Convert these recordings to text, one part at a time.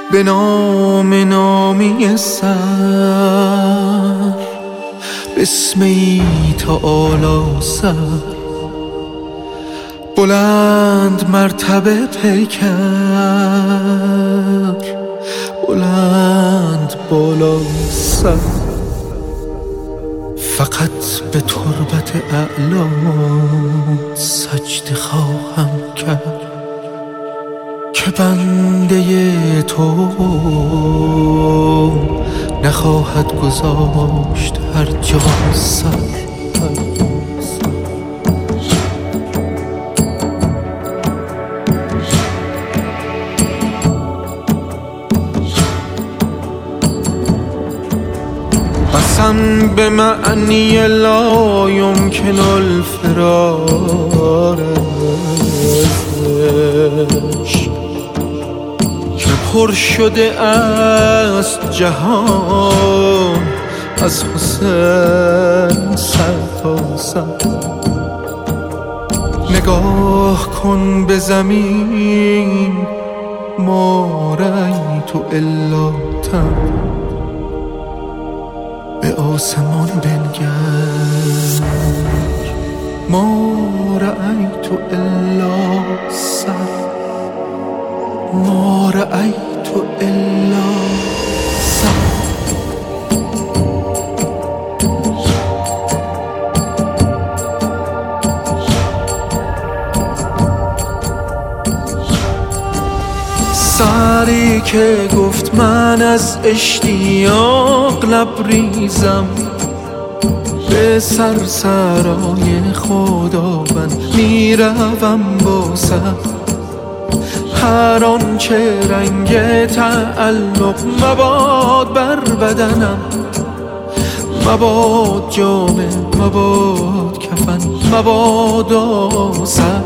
به نام نامی سر بسمی تعالی سر بلند مرتبه پیکر بلند بالا سر فقط به تربت اعلا سجده خواهم کرد که بنده تو نخواهد گذاشت هر جا سر قسم به معنی لا یمکن الفرار ازش که پر شده است جهان از حسین سر تا سر نگاه کن به زمین ما رأیت الا تن به آسمان بنگر ما رأیت الا سر ما رأیت الا سر سری که گفت من از اشتیاق لبریزم به سرسرای خداوند میروم با سر هر آنچه رنگ تعلق مباد بر بدنم مباد جامه مباد کفن مباد سر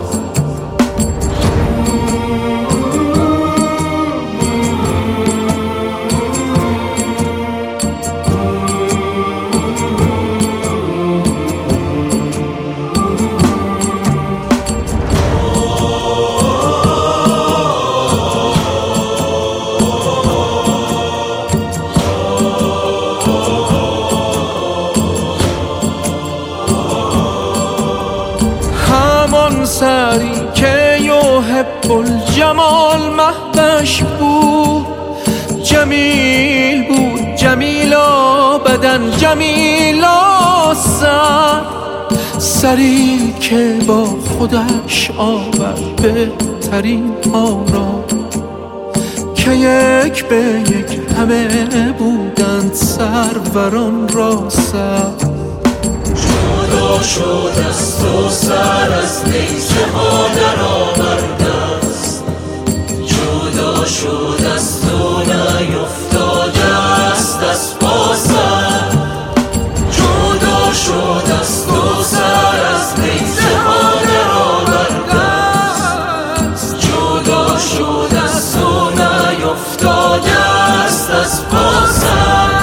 سری که یحب الجمال مهبش بود جمیل بود جمیلا بدن جمیلا سر سری که با خودش آورد بهترین ها را که یک به یک همه بودند سروران را سر جدا شد است و سر از نیزه ها در آورده است جدا شد است و نیفتاده است از پا سر جدا شد است و سر از نیزه ها در آورده است جدا شد است و نیفتاده است از پا سر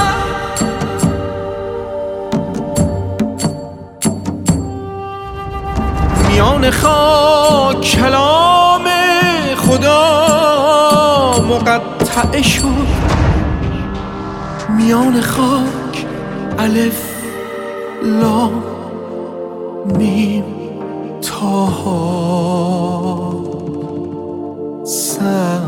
میان خاک کلام خدا مقطع شد میان خاک الف لام میم طه سر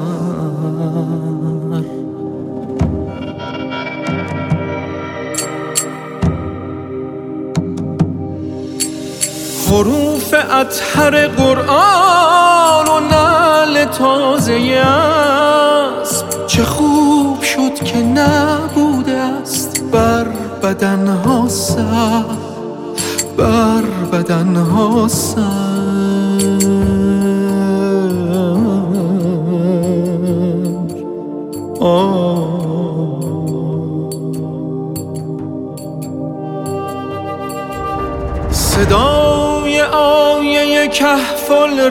حروف اطهر قرآن و نعل تازه اسب چه خوب شد که نبوده است بر بدنها سر بر بدنها سر صدای آیه کهف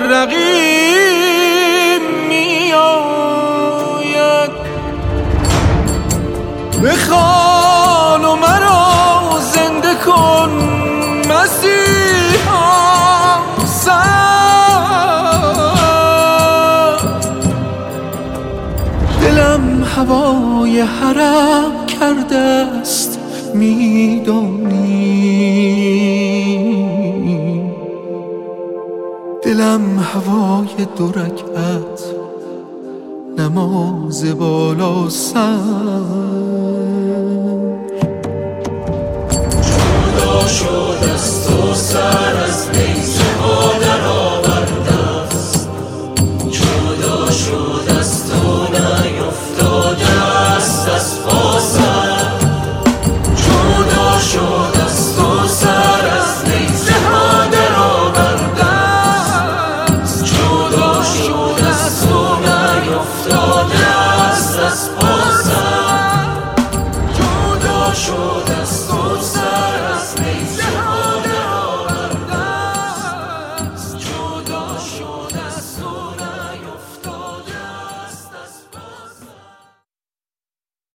الرقیم می آید بخوان و مرا زنده کن مسیحا سر دلم هوای حرم کرده است میدانی. دلم هوای 2 رکعت نماز بالا سر. جدا شد از تو سر از نیزه ها در آورده است. جدا شد از تو نیفتاده است از پا سر. جدا شد از تو سر از نیزه ها در آورده است. جدا شد از تو نیفتاده